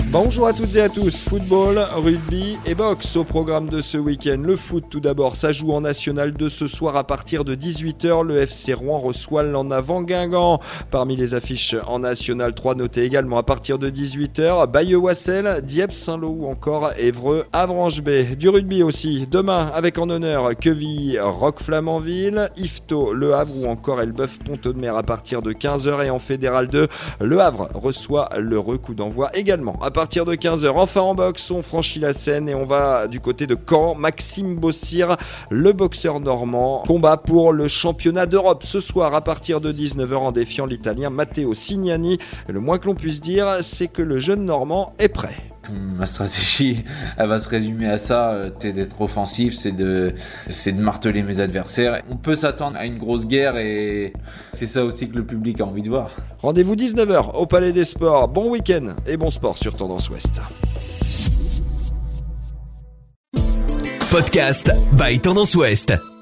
Bonjour à toutes et à tous, football, rugby et boxe au programme de ce week-end. Le foot tout d'abord, ça joue en National 2 ce soir à partir de 18h. Le FC Rouen reçoit l'en avant Guingamp. Parmi les affiches en National 3, notez également à partir de 18h, Bayeux-Wassel, Dieppe, Saint-Lô ou encore Évreux, Avranches-Bay. Du rugby aussi, demain avec en honneur Quevilly, Roque-Flamanville, Yvetot, Le Havre ou encore Elbeuf, Pont-Audemer à partir de 15h. Et en Fédéral 2, Le Havre reçoit le coup d'envoi également à partir de 15h. Enfin en boxe, on franchit la Seine et on va du côté de Caen. Maxime Bossir, le boxeur normand, combat pour le championnat d'Europe ce soir à partir de 19h en défiant l'Italien Matteo Signani. Le moins que l'on puisse dire, c'est que le jeune normand est prêt. Ma stratégie, elle va se résumer à ça, c'est d'être offensif, c'est de marteler mes adversaires. On peut s'attendre à une grosse guerre et c'est ça aussi que le public a envie de voir. Rendez-vous 19h au Palais des Sports. Bon week-end et bon sport sur Tendance Ouest. Podcast by Tendance Ouest.